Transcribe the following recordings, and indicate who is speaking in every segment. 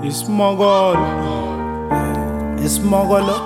Speaker 1: Ismogolo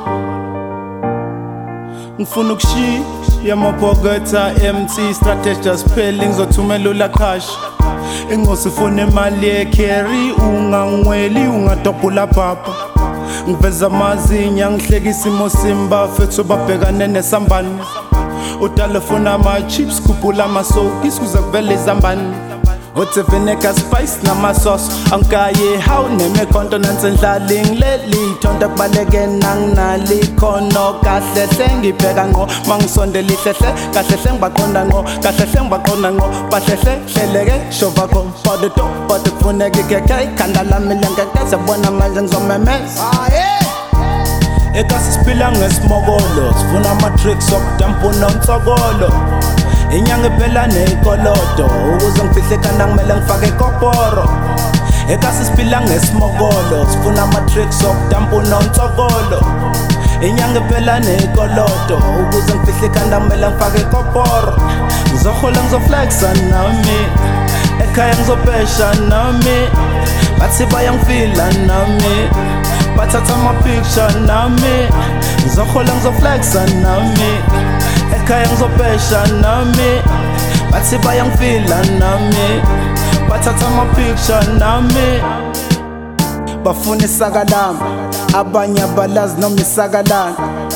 Speaker 1: ngifuna ukushiya amapoketha empty strategy siphele ngizothumela ula cash engosifuna imali ye-carry ungangweli ungadobhula papa ngiveza amazinya ngihleka isimo simba fethu babhekane nesambane udala funa ama-chips khuphula amasokisi kuze kuvele izambane Ote vinegar spice namasos Angkaye how neme continents endlali ngileli Tonda kubaleke nanginali khono Kahle hle ngibheka ngo Mangisondela ihlehle Kahle hle ngibaqonda ngo Kahle hle ngibaqonda ngo Bahle hle hleleke Shova ko Podo Podo kufuneka ikeke Khanda lami lengeke Sebona manje ngizomemeza Ekasi siphila ngesimokolo Sifuna ama-tricks okudamphuna unsokolo Inyanga phela nekolodo Ukuze ngifihle khanda ngimele ngifake ikoporo Ekasi siphila ngesimokolo Sifuna ama-tricks okudamphuna unsokolo Inyanga phela nekolodo Ukuze ngifihle khanda ngimele ngifake ikoporo Ngizohola ngizoflexa nami Ekhaya ngizopesha nami Bathi bayangifila nami Bathatha ama-picture nami Ngizohola ngizoflexa nami Ekhaya ngizopesha nami Bathi bayangifila nami Bathatha ama-picture nami Bafuna isaka lami Abanye abalazi noma isaka lami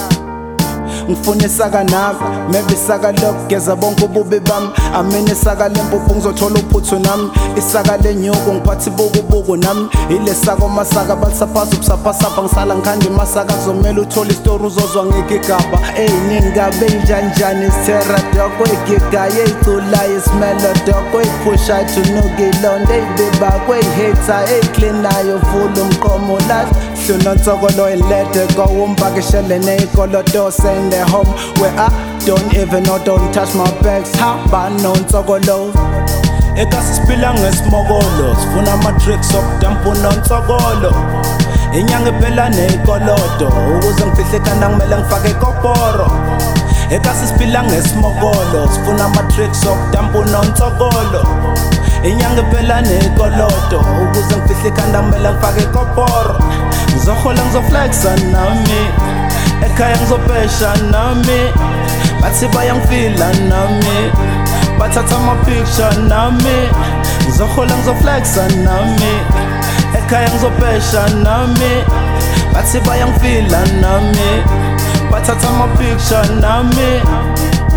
Speaker 1: Ngifuna isaka nami Maybe isaka lokugeza bonke ububi bami Amina isaka lempuphu ngizothola uphuthu nami Isaka lenyuku ngiphathi bukubuku nami Ile saka masaka balisaphasa ubusaphasapha Ngisala ngikhanda imasaka kuzomela uthole istori uzozwa ngekigaba Ey'ningabe ey'njanjani isithera doko Igigaye ey'culayo isimelodoko Ey'phushayo thunuka ilonda Ey'bibakwe ey'hater ey'cleanayo Vula umqomo lahle Hluna nsokolo ilede Kowumpakishele ney'kolodo Send the home where I don't even know Don't touch my bags Hamba nonsokolo Ekasi siphila ngesimokolo Sifuna ama-tricks okudamphuna unsokolo Inyanga phela nekolodo Ukuze ngifihle khanda ngimele ngifake ikoporo Ekasi siphila ngesimokolo Sifuna ama-tricks okudamphuna unsokolo Inyanga phela nekolodo Ukuze ngifihle khanda ngimele ngifake ikoporo Ngizohola ngizoflexa nami Ekhaya ngizopesha nami Bathi bayangifila nami Bathatha ama-picture nami Ngizohola ngizoflexa nami Ekhaya ngizopesha nami Bathi bayangifila nami Bathatha ama-picture nami